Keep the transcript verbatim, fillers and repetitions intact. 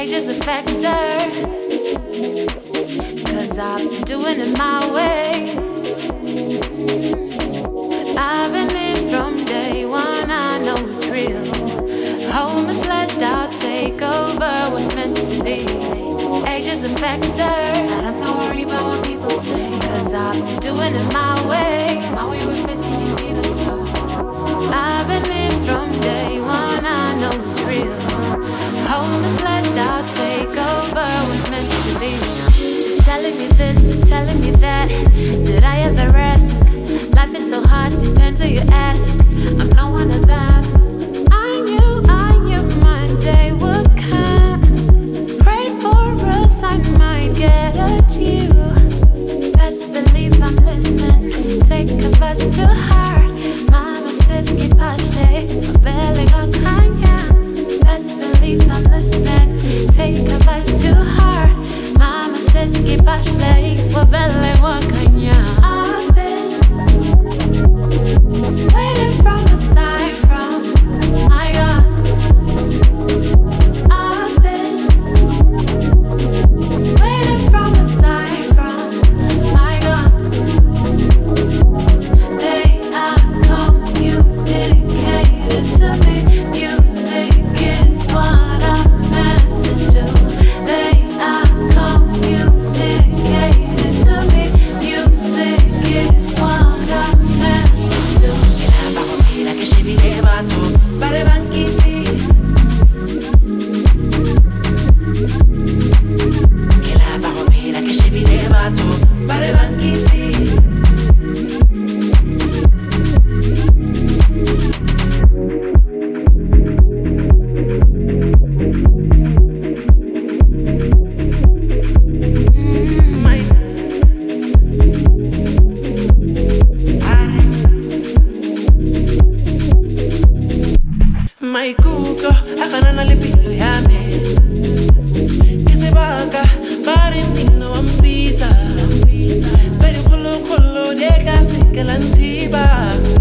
age is a factor, cause I've been doing it my way. I've been in from day one, I know it's real. Home is let out, take over what's meant to be. Age is a factor, I'm not worried about what people say, cause I've been doing it my way. My way was missing, you see the glow. I've been in from day one, I know it's real. Home is let out, take over what's meant to be. They're telling me this, they're telling me that. Did I ever ask? Life is so hard, depends who you ask. I'm not one of them. I knew, I knew my day would come. Prayed for a sign, might get a due. Best believe I'm listening. Take a bus to her. Mama says keep a day, veiling a kanya. Best believe I'm listening. Take a bus to her. Mama says keep a day, veiling a kanya. I've been waiting from a sign from my God. I've been waiting from a sign from my God. They are communicated to me. Music is what I'm meant to do. They are communicated to me. Music is what I'm meant to do. Kelapa kuphila keshibile batho bale bangithi. Kelapa kuphila keshibile batho bale bangithi. Maikutlo a ganana le pelo ya me. Ke sebaka ba re mmino wa mpitsa. Tse dikgolo-kgolo di tla sekela nthiba.